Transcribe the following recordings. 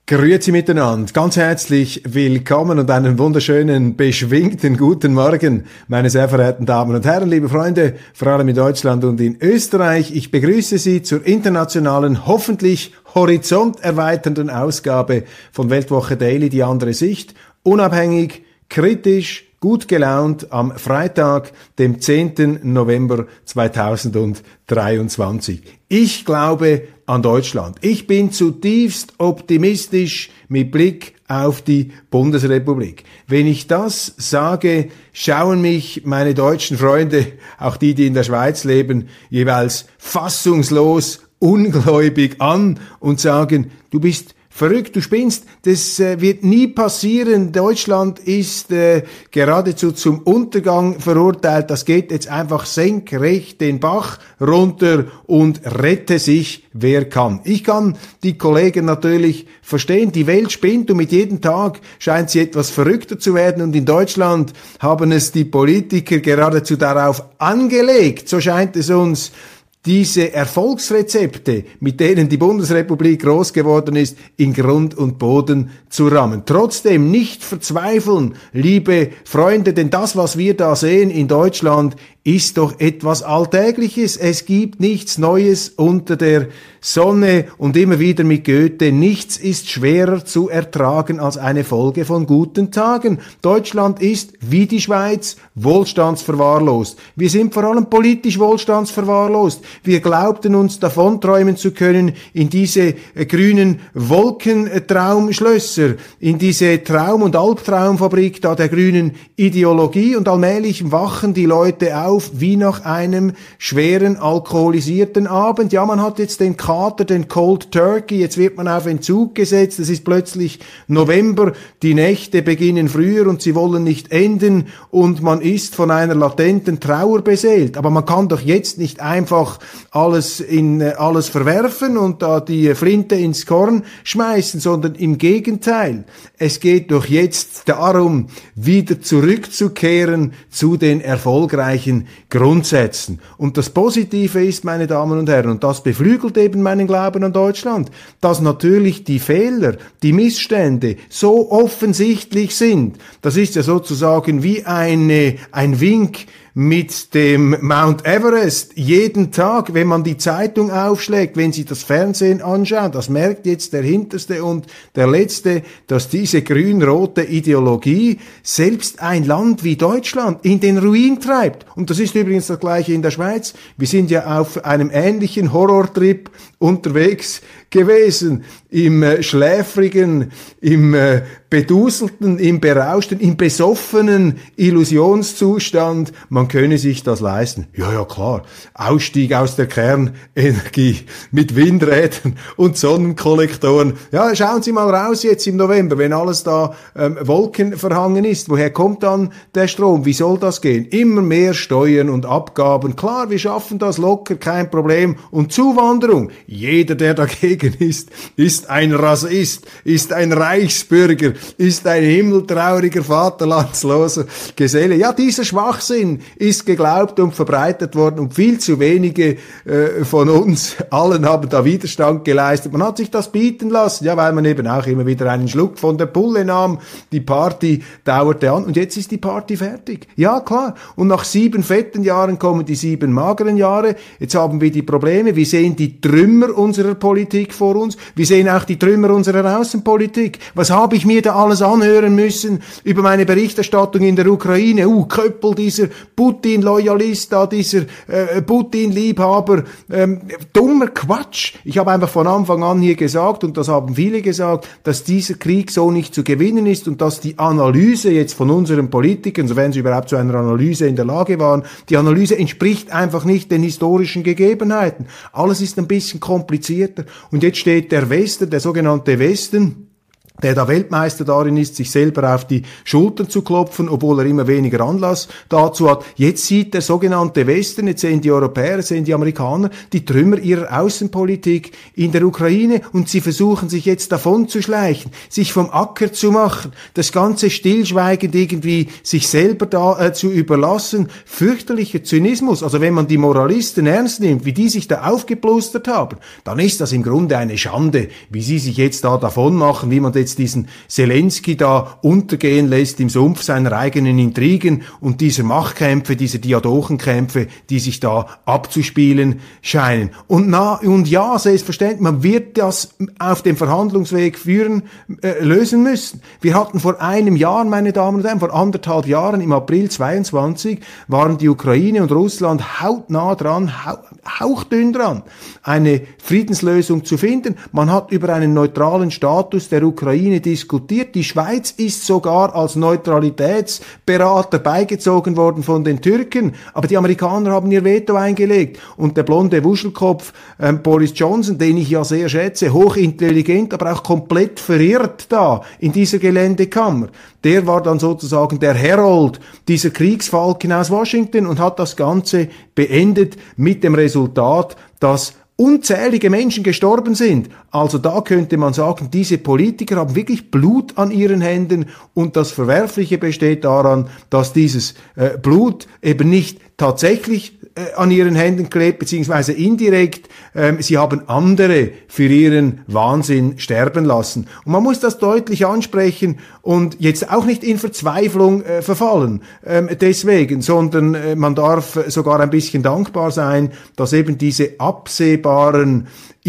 Grüezi miteinander, ganz herzlich willkommen und einen wunderschönen, beschwingten guten Morgen, meine sehr verehrten Damen und Herren, liebe Freunde, vor allem in Deutschland und in Österreich. Ich begrüße Sie zur internationalen, hoffentlich horizonterweiternden Ausgabe von Weltwoche Daily, die andere Sicht, unabhängig, kritisch, gut gelaunt am Freitag, dem 10. November 2023. Ich glaube an Deutschland. Ich bin zutiefst optimistisch mit Blick auf die Bundesrepublik. Wenn ich das sage, schauen mich meine deutschen Freunde, auch die in der Schweiz leben, jeweils fassungslos, ungläubig an und sagen, du bist verrückt, du spinnst, das wird nie passieren. Deutschland ist geradezu zum Untergang verurteilt. Das geht jetzt einfach senkrecht den Bach runter und rette sich, wer kann. Ich kann die Kollegen natürlich verstehen. Die Welt spinnt und mit jedem Tag scheint sie etwas verrückter zu werden. Und in Deutschland haben es die Politiker geradezu darauf angelegt, so scheint es uns, diese Erfolgsrezepte, mit denen die Bundesrepublik groß geworden ist, in Grund und Boden zu rammen. Trotzdem nicht verzweifeln, liebe Freunde, denn das, was wir da sehen in Deutschland, ist doch etwas Alltägliches. Es gibt nichts Neues unter der Sonne und immer wieder mit Goethe, nichts ist schwerer zu ertragen als eine Folge von guten Tagen. Deutschland ist, wie die Schweiz, wohlstandsverwahrlost. Wir sind vor allem politisch wohlstandsverwahrlost. Wir glaubten uns davonträumen zu können in diese grünen Wolkentraumschlösser, in diese Traum- und Albtraumfabrik da der grünen Ideologie und allmählich wachen die Leute auf wie nach einem schweren alkoholisierten Abend. Ja, man hat jetzt den Kater, den Cold Turkey, jetzt wird man auf Entzug gesetzt, es ist plötzlich November, die Nächte beginnen früher und sie wollen nicht enden und man ist von einer latenten Trauer beseelt. Aber man kann doch jetzt nicht einfach alles verwerfen und da die Flinte ins Korn schmeißen, sondern im Gegenteil. Es geht doch jetzt darum, wieder zurückzukehren zu den erfolgreichen Grundsätzen. Und das Positive ist, meine Damen und Herren, und das beflügelt eben meinen Glauben an Deutschland, dass natürlich die Fehler, die Missstände so offensichtlich sind. Das ist ja sozusagen wie ein Wink mit dem Mount Everest. Jeden Tag, wenn man die Zeitung aufschlägt, wenn Sie das Fernsehen anschauen, das merkt jetzt der Hinterste und der Letzte, dass diese grün-rote Ideologie selbst ein Land wie Deutschland in den Ruin treibt. Und das ist übrigens das Gleiche in der Schweiz. Wir sind ja auf einem ähnlichen Horrortrip unterwegs gewesen, im schläfrigen, im beduselten, im berauschten, im besoffenen Illusionszustand, man könne sich das leisten. Ja, ja, klar. Ausstieg aus der Kernenergie mit Windrädern und Sonnenkollektoren. Ja, schauen Sie mal raus jetzt im November, wenn alles da wolkenverhangen ist. Woher kommt dann der Strom? Wie soll das gehen? Immer mehr Steuern und Abgaben. Klar, wir schaffen das locker, kein Problem. Und Zuwanderung. Jeder, der dagegen ist ein Rassist, ist ein Reichsbürger, ist ein himmeltrauriger, vaterlandsloser Geselle. Ja, dieser Schwachsinn ist geglaubt und verbreitet worden und viel zu wenige von uns allen haben da Widerstand geleistet. Man hat sich das bieten lassen, ja, weil man eben auch immer wieder einen Schluck von der Pulle nahm. Die Party dauerte an und jetzt ist die Party fertig. Ja, klar. Und nach 7 fetten Jahren kommen die 7 mageren Jahre. Jetzt haben wir die Probleme. Wir sehen die Trümmer unserer Politik vor uns. Wir sehen auch die Trümmer unserer Außenpolitik. Was habe ich mir da alles anhören müssen über meine Berichterstattung in der Ukraine? Köppel, dieser Putin-Loyalist da, dieser Putin-Liebhaber. Dummer Quatsch. Ich habe einfach von Anfang an hier gesagt, und das haben viele gesagt, dass dieser Krieg so nicht zu gewinnen ist und dass die Analyse jetzt von unseren Politikern, sofern sie überhaupt zu einer Analyse in der Lage waren, die Analyse entspricht einfach nicht den historischen Gegebenheiten. Alles ist ein bisschen komplizierter. Und jetzt steht der Westen, der sogenannte Westen, der da Weltmeister darin ist, sich selber auf die Schultern zu klopfen, obwohl er immer weniger Anlass dazu hat. Jetzt sieht der sogenannte Westen, jetzt sehen die Europäer, sehen die Amerikaner die Trümmer ihrer Außenpolitik in der Ukraine und sie versuchen sich jetzt davon zu schleichen, sich vom Acker zu machen, das Ganze stillschweigend irgendwie sich selber da zu überlassen. Fürchterlicher Zynismus. Also wenn man die Moralisten ernst nimmt, wie die sich da aufgeplustert haben, dann ist das im Grunde eine Schande, wie sie sich jetzt da davon machen, wie man jetzt diesen Zelensky da untergehen lässt im Sumpf seiner eigenen Intrigen und dieser Machtkämpfe, dieser Diadochenkämpfe, die sich da abzuspielen scheinen. Und ja, selbstverständlich, man wird das auf dem Verhandlungsweg lösen müssen. Wir hatten vor einem Jahr, meine Damen und Herren, vor 1,5 Jahren, im April 22, waren die Ukraine und Russland hautnah dran, hauchdünn dran, eine Friedenslösung zu finden. Man hat über einen neutralen Status der Ukraine diskutiert. Die Schweiz ist sogar als Neutralitätsberater beigezogen worden von den Türken, aber die Amerikaner haben ihr Veto eingelegt und der blonde Wuschelkopf Boris Johnson, den ich ja sehr schätze, hochintelligent, aber auch komplett verirrt da in dieser Geländekammer, der war dann sozusagen der Herold dieser Kriegsfalken aus Washington und hat das Ganze beendet mit dem Resultat, dass unzählige Menschen gestorben sind. Also da könnte man sagen, diese Politiker haben wirklich Blut an ihren Händen und das Verwerfliche besteht daran, dass dieses Blut eben nicht tatsächlich an ihren Händen klebt, beziehungsweise indirekt. Sie haben andere für ihren Wahnsinn sterben lassen. Und man muss das deutlich ansprechen und jetzt auch nicht in Verzweiflung verfallen deswegen, sondern man darf sogar ein bisschen dankbar sein, dass eben diese absehbaren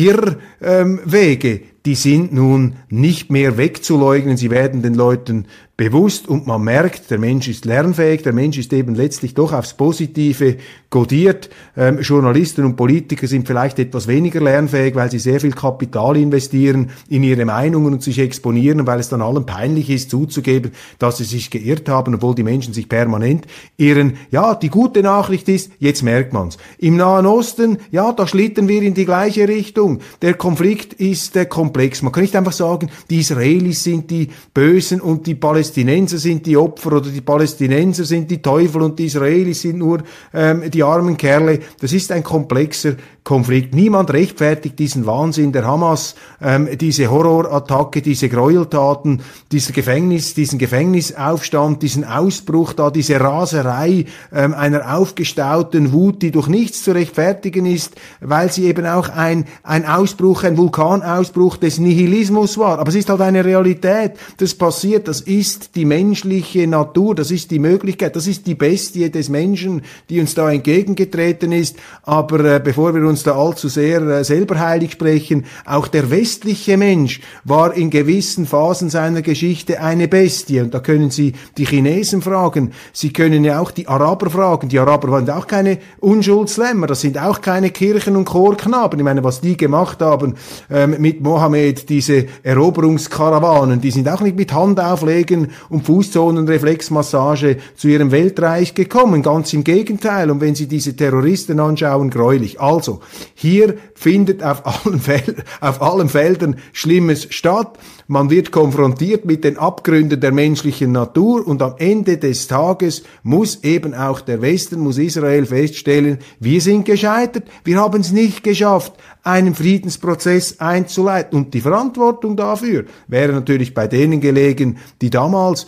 Irrwege, die sind nun nicht mehr wegzuleugnen, sie werden den Leuten bewusst und man merkt, der Mensch ist lernfähig, der Mensch ist eben letztlich doch aufs Positive kodiert. Journalisten und Politiker sind vielleicht etwas weniger lernfähig, weil sie sehr viel Kapital investieren in ihre Meinungen und sich exponieren, weil es dann allen peinlich ist, zuzugeben, dass sie sich geirrt haben, obwohl die Menschen sich permanent irren. Ja, die gute Nachricht ist, jetzt merkt man's. Im Nahen Osten, ja, da schlitten wir in die gleiche Richtung. Der Konflikt ist komplex. Man kann nicht einfach sagen, die Israelis sind die Bösen und die Palästinenser sind die Opfer oder die Palästinenser sind die Teufel und die Israelis sind nur die armen Kerle. Das ist ein komplexer Konflikt. Niemand rechtfertigt diesen Wahnsinn der Hamas, diese Horrorattacke, diese Gräueltaten, diesen Gefängnisaufstand, diesen Ausbruch da, diese Raserei einer aufgestauten Wut, die durch nichts zu rechtfertigen ist, weil sie eben auch ein Ausbruch, ein Vulkanausbruch des Nihilismus war. Aber es ist halt eine Realität. Das passiert, das ist die menschliche Natur, das ist die Möglichkeit, das ist die Bestie des Menschen, die uns da entgegengetreten ist. Aber bevor wir uns da allzu sehr selber heilig sprechen, auch der westliche Mensch war in gewissen Phasen seiner Geschichte eine Bestie. Und da können Sie die Chinesen fragen, Sie können ja auch die Araber fragen. Die Araber waren auch keine Unschuldslämmer, das sind auch keine Kirchen- und Chorknaben. Ich meine, was die gemacht haben mit Mohammed, diese Eroberungskarawanen, die sind auch nicht mit Handauflegen und Fußzonenreflexmassage zu ihrem Weltreich gekommen. Ganz im Gegenteil. Und wenn Sie diese Terroristen anschauen, gräulich. Also, hier findet auf allen Feldern Schlimmes statt. Man wird konfrontiert mit den Abgründen der menschlichen Natur und am Ende des Tages muss eben auch der Westen, muss Israel feststellen, wir sind gescheitert, wir haben es nicht geschafft, einen Friedensprozess einzuleiten. Und die Verantwortung dafür wäre natürlich bei denen gelegen, die damals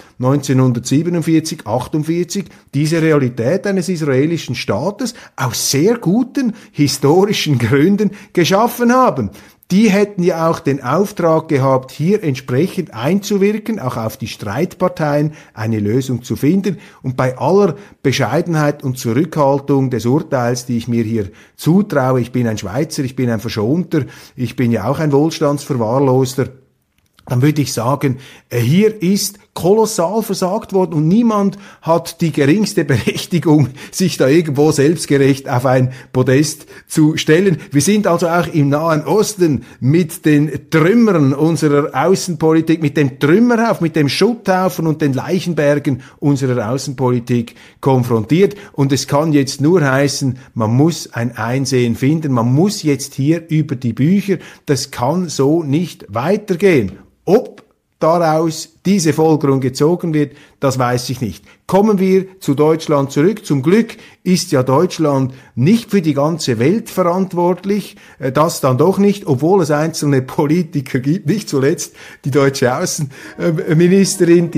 1947, 48 diese Realität eines israelischen Staates aus sehr guten historischen Gründen geschaffen haben. Die hätten ja auch den Auftrag gehabt, hier entsprechend einzuwirken, auch auf die Streitparteien eine Lösung zu finden. Und bei aller Bescheidenheit und Zurückhaltung des Urteils, die ich mir hier zutraue, ich bin ein Schweizer, ich bin ein Verschonter, ich bin ja auch ein Wohlstandsverwahrloster, dann würde ich sagen, hier ist kolossal versagt worden und niemand hat die geringste Berechtigung, sich da irgendwo selbstgerecht auf ein Podest zu stellen. Wir sind also auch im Nahen Osten mit den Trümmern unserer Außenpolitik, mit dem Trümmerhaufen, mit dem Schutthaufen und den Leichenbergen unserer Außenpolitik konfrontiert. Und es kann jetzt nur heißen, man muss ein Einsehen finden, man muss jetzt hier über die Bücher, das kann so nicht weitergehen. Ob daraus diese Folgerung gezogen wird, das weiß ich nicht. Kommen wir zu Deutschland zurück. Zum Glück ist ja Deutschland nicht für die ganze Welt verantwortlich, das dann doch nicht, obwohl es einzelne Politiker gibt, nicht zuletzt die deutsche Außenministerin,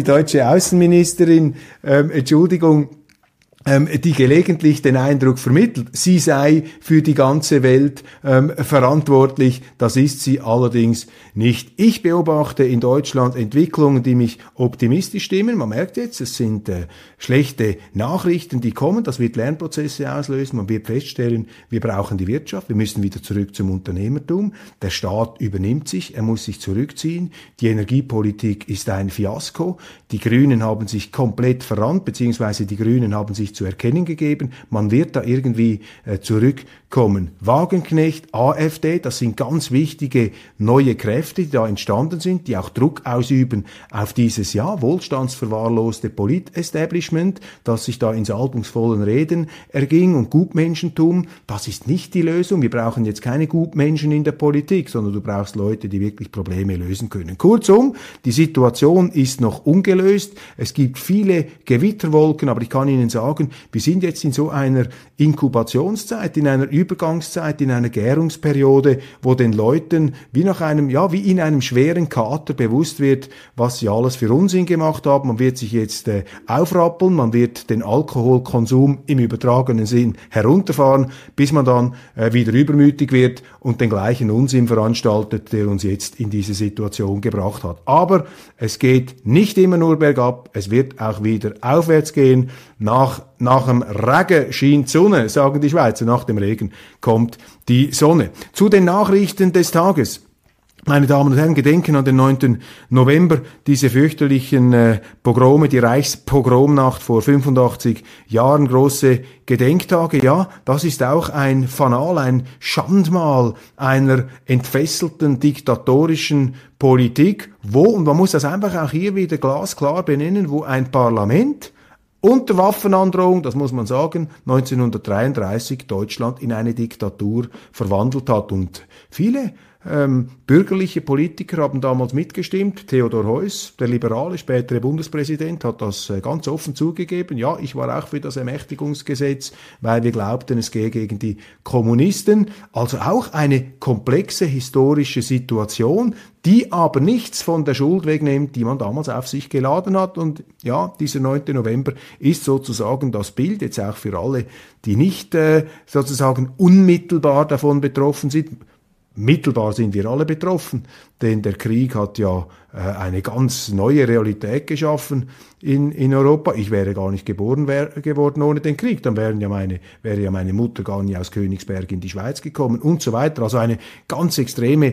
die gelegentlich den Eindruck vermittelt, sie sei für die ganze Welt verantwortlich. Das ist sie allerdings nicht. Ich beobachte in Deutschland Entwicklungen, die mich optimistisch stimmen. Man merkt jetzt, es sind schlechte Nachrichten, die kommen. Das wird Lernprozesse auslösen. Man wird feststellen, wir brauchen die Wirtschaft. Wir müssen wieder zurück zum Unternehmertum. Der Staat übernimmt sich. Er muss sich zurückziehen. Die Energiepolitik ist ein Fiasko. Die Grünen haben sich komplett verrannt, beziehungsweise die Grünen haben sich zu erkennen gegeben. Man wird da irgendwie zurückkommen. Wagenknecht, AfD, das sind ganz wichtige neue Kräfte, die da entstanden sind, die auch Druck ausüben auf dieses wohlstandsverwahrloste Polit-Establishment, das sich da in salbungsvollen Reden erging, und Gutmenschentum, das ist nicht die Lösung. Wir brauchen jetzt keine Gutmenschen in der Politik, sondern du brauchst Leute, die wirklich Probleme lösen können. Kurzum, die Situation ist noch ungelöst. Es gibt viele Gewitterwolken, aber ich kann Ihnen sagen, wir sind jetzt in so einer Inkubationszeit, in einer Übergangszeit, in einer Gärungsperiode, wo den Leuten wie in einem schweren Kater bewusst wird, was sie alles für Unsinn gemacht haben. Man wird sich jetzt aufrappeln, man wird den Alkoholkonsum im übertragenen Sinn herunterfahren, bis man dann wieder übermütig wird und den gleichen Unsinn veranstaltet, der uns jetzt in diese Situation gebracht hat. Aber es geht nicht immer nur bergab, es wird auch wieder aufwärts gehen. Nach dem Regen scheint die Sonne, sagen die Schweizer. Nach dem Regen kommt die Sonne. Zu den Nachrichten des Tages. Meine Damen und Herren, gedenken an den 9. November, diese fürchterlichen Pogrome, die Reichspogromnacht vor 85 Jahren, große Gedenktage. Ja, das ist auch ein Fanal, ein Schandmal einer entfesselten diktatorischen Politik, und man muss das einfach auch hier wieder glasklar benennen, wo ein Parlament unter Waffenandrohung, das muss man sagen, 1933 Deutschland in eine Diktatur verwandelt hat. Und viele bürgerliche Politiker haben damals mitgestimmt. Theodor Heuss, der liberale, spätere Bundespräsident, hat das ganz offen zugegeben. Ja, ich war auch für das Ermächtigungsgesetz, weil wir glaubten, es gehe gegen die Kommunisten. Also auch eine komplexe historische Situation, die aber nichts von der Schuld wegnimmt, die man damals auf sich geladen hat. Und ja, dieser 9. November ist sozusagen das Bild, jetzt auch für alle, die nicht sozusagen unmittelbar davon betroffen sind. Mittelbar sind wir alle betroffen, denn der Krieg hat ja eine ganz neue Realität geschaffen in Europa. Ich wäre gar nicht geboren geworden ohne den Krieg, dann wäre ja meine Mutter gar nicht aus Königsberg in die Schweiz gekommen und so weiter. Also eine ganz extreme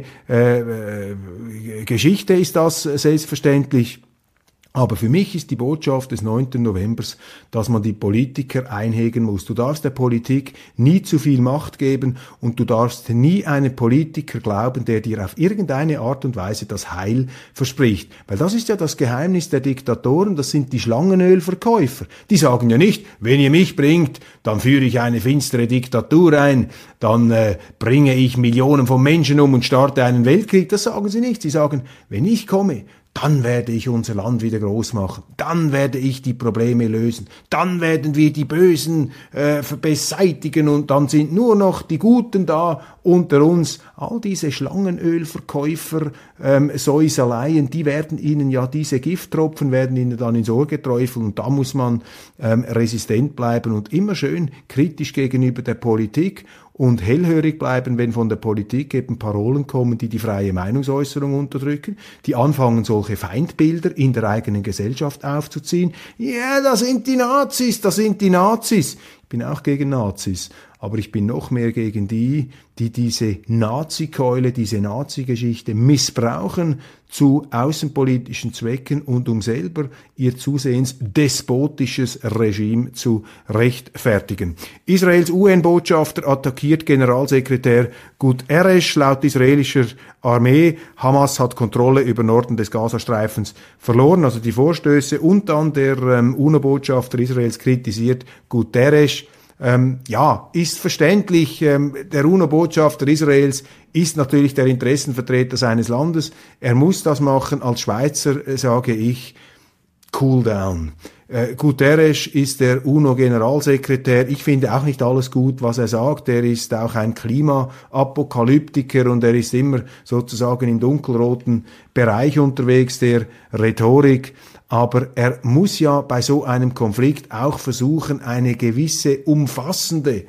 Geschichte ist das selbstverständlich. Aber für mich ist die Botschaft des 9. Novembers, dass man die Politiker einhegen muss. Du darfst der Politik nie zu viel Macht geben und du darfst nie einen Politiker glauben, der dir auf irgendeine Art und Weise das Heil verspricht. Weil das ist ja das Geheimnis der Diktatoren, das sind die Schlangenölverkäufer. Die sagen ja nicht, wenn ihr mich bringt, dann führe ich eine finstere Diktatur ein, dann bringe ich Millionen von Menschen um und starte einen Weltkrieg. Das sagen sie nicht. Sie sagen, wenn ich komme, dann werde ich unser Land wieder groß machen, dann werde ich die Probleme lösen, dann werden wir die Bösen beseitigen und dann sind nur noch die Guten da unter uns. All diese Schlangenölverkäufer, Säuseleien, die werden ihnen ja, diese Gifttropfen werden ihnen dann ins Ohr geträufelt und da muss man resistent bleiben und immer schön kritisch gegenüber der Politik und hellhörig bleiben, wenn von der Politik eben Parolen kommen, die die freie Meinungsäußerung unterdrücken, die anfangen, solche Feindbilder in der eigenen Gesellschaft aufzuziehen. Ja, das sind die Nazis, das sind die Nazis. Ich bin auch gegen Nazis, aber ich bin noch mehr gegen die diese Nazi-Keule, diese Nazi-Geschichte missbrauchen zu außenpolitischen Zwecken und um selber ihr zusehends despotisches Regime zu rechtfertigen. Israels UN-Botschafter attackiert Generalsekretär Guterres. Laut israelischer Armee, Hamas hat Kontrolle über Norden des Gazastreifens verloren. Also die Vorstöße und dann der UNO-Botschafter Israels kritisiert Guterres, ist verständlich. Der UNO-Botschafter Israels ist natürlich der Interessenvertreter seines Landes. Er muss das machen. Als Schweizer sage ich, cool down. Guterres ist der UNO-Generalsekretär. Ich finde auch nicht alles gut, was er sagt. Er ist auch ein Klimaapokalyptiker und er ist immer sozusagen im dunkelroten Bereich unterwegs, der Rhetorik. Aber er muss ja bei so einem Konflikt auch versuchen, eine gewisse umfassende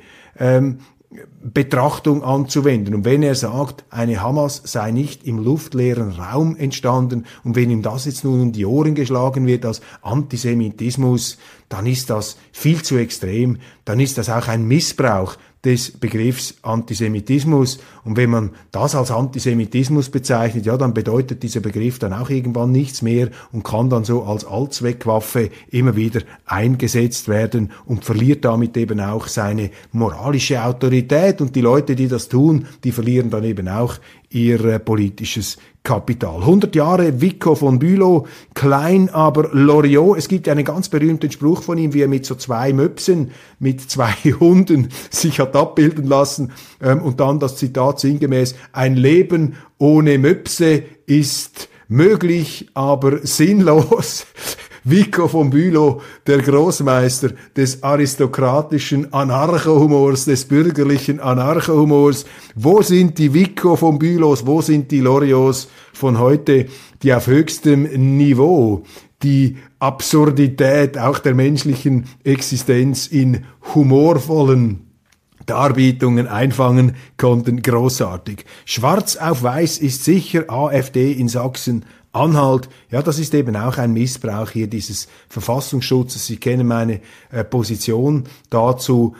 Betrachtung anzuwenden. Und wenn er sagt, eine Hamas sei nicht im luftleeren Raum entstanden und wenn ihm das jetzt nun um die Ohren geschlagen wird als Antisemitismus, dann ist das viel zu extrem, dann ist das auch ein Missbrauch des Begriffs Antisemitismus. Und wenn man das als Antisemitismus bezeichnet, ja, dann bedeutet dieser Begriff dann auch irgendwann nichts mehr und kann dann so als Allzweckwaffe immer wieder eingesetzt werden und verliert damit eben auch seine moralische Autorität. Und die Leute, die das tun, die verlieren dann eben auch ihr politisches Kapital. 100 Jahre Vico von Bülow, klein aber Loriot. Es gibt einen ganz berühmten Spruch von ihm, wie er mit so 2 Möpsen, mit 2 Hunden sich hat abbilden lassen und dann das Zitat sinngemäß, ein Leben ohne Möpse ist möglich, aber sinnlos. Vico von Bülow, der Großmeister des aristokratischen Anarchohumors, des bürgerlichen Anarchohumors. Wo sind die Vico von Bülows, wo sind die Loriots von heute, die auf höchstem Niveau die Absurdität auch der menschlichen Existenz in humorvollen Darbietungen einfangen konnten? Großartig. Schwarz auf weiß ist sicher AfD in Sachsen-Anhalt. Ja, das ist eben auch ein Missbrauch hier dieses Verfassungsschutzes. Sie kennen meine Position dazu.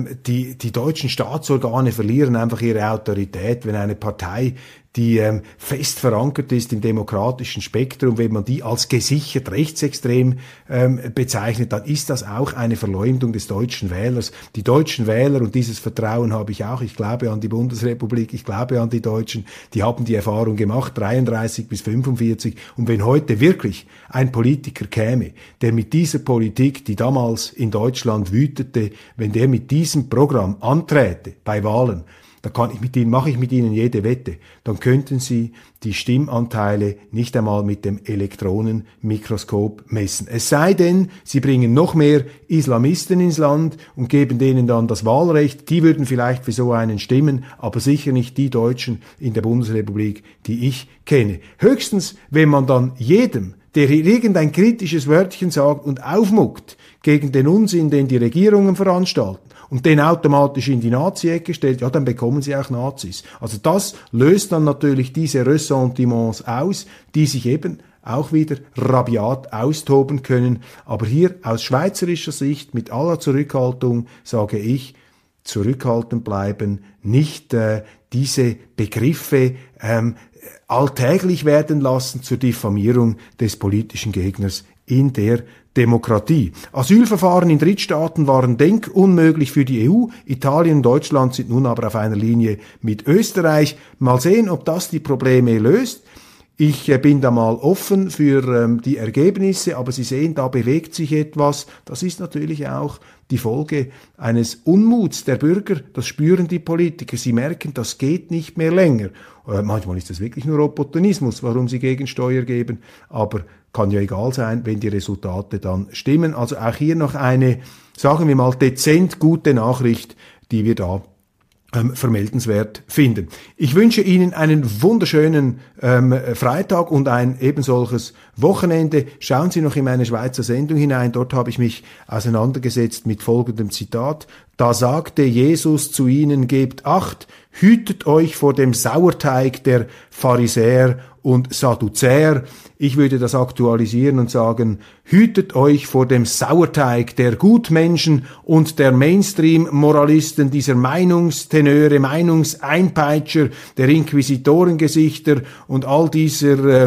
Die deutschen Staatsorgane verlieren einfach ihre Autorität, wenn eine Partei, die fest verankert ist im demokratischen Spektrum, wenn man die als gesichert rechtsextrem bezeichnet, dann ist das auch eine Verleumdung des deutschen Wählers. Die deutschen Wähler, und dieses Vertrauen habe ich auch, ich glaube an die Bundesrepublik, ich glaube an die Deutschen, die haben die Erfahrung gemacht, 33 bis 45, und wenn heute wirklich ein Politiker käme, der mit dieser Politik, die damals in Deutschland wütete, wenn der mit diesem Programm anträte bei Wahlen, da mache ich mit Ihnen jede Wette, dann könnten Sie die Stimmanteile nicht einmal mit dem Elektronenmikroskop messen. Es sei denn, Sie bringen noch mehr Islamisten ins Land und geben denen dann das Wahlrecht. Die würden vielleicht für so einen stimmen, aber sicher nicht die Deutschen in der Bundesrepublik, die ich kenne. Höchstens, wenn man dann jedem, der hier irgendein kritisches Wörtchen sagt und aufmuckt gegen den Unsinn, den die Regierungen veranstalten, und den automatisch in die Nazi-Ecke stellt, ja, dann bekommen sie auch Nazis. Also das löst dann natürlich diese Ressentiments aus, die sich eben auch wieder rabiat austoben können. Aber hier aus schweizerischer Sicht, mit aller Zurückhaltung, sage ich, zurückhaltend bleiben, nicht diese Begriffe alltäglich werden lassen zur Diffamierung des politischen Gegners in der Demokratie. Asylverfahren in Drittstaaten waren denkunmöglich für die EU. Italien und Deutschland sind nun aber auf einer Linie mit Österreich. Mal sehen, ob das die Probleme löst. Ich bin da mal offen für die Ergebnisse, aber Sie sehen, da bewegt sich etwas. Das ist natürlich auch die Folge eines Unmuts der Bürger. Das spüren die Politiker. Sie merken, das geht nicht mehr länger. Manchmal ist das wirklich nur Opportunismus, warum sie Gegensteuer geben, aber kann ja egal sein, wenn die Resultate dann stimmen. Also auch hier noch eine, sagen wir mal, dezent gute Nachricht, die wir da vermeldenswert finden. Ich wünsche Ihnen einen wunderschönen Freitag und ein ebensolches Wochenende. Schauen Sie noch in meine Schweizer Sendung hinein. Dort habe ich mich auseinandergesetzt mit folgendem Zitat. Da sagte Jesus zu ihnen, gebt Acht, hütet euch vor dem Sauerteig der Pharisäer und Sadduzäer. Ich würde das aktualisieren und sagen, hütet euch vor dem Sauerteig der Gutmenschen und der Mainstream-Moralisten, dieser Meinungstenöre, Meinungseinpeitscher, der Inquisitorengesichter und all dieser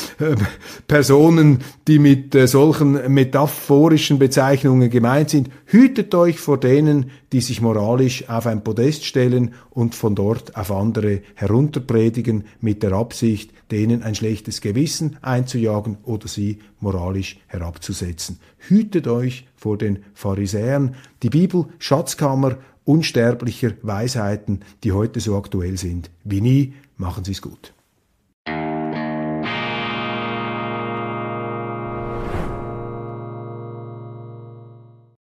Personen, die mit solchen metaphorischen Bezeichnungen gemeint sind. Hütet euch vor denen, die sich moralisch auf ein Podest stellen und von dort auf andere herunterpredigen mit der Absicht, denen denen ein schlechtes Gewissen einzujagen oder sie moralisch herabzusetzen. Hütet euch vor den Pharisäern. Die Bibel, Schatzkammer unsterblicher Weisheiten, die heute so aktuell sind wie nie. Machen Sie es gut.